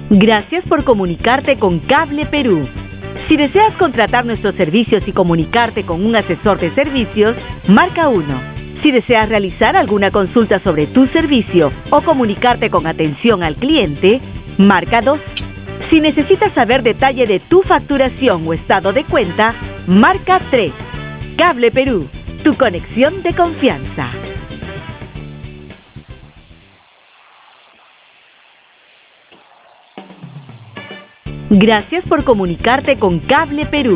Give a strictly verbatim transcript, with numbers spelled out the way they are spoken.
Gracias por comunicarte con Cable Perú. Si deseas contratar nuestros servicios y comunicarte con un asesor de servicios, marca uno. Si deseas realizar alguna consulta sobre tu servicio o comunicarte con atención al cliente, marca dos. Si necesitas saber detalle de tu facturación o estado de cuenta, marca tres. Cable Perú, tu conexión de confianza. Gracias por comunicarte con Cable Perú.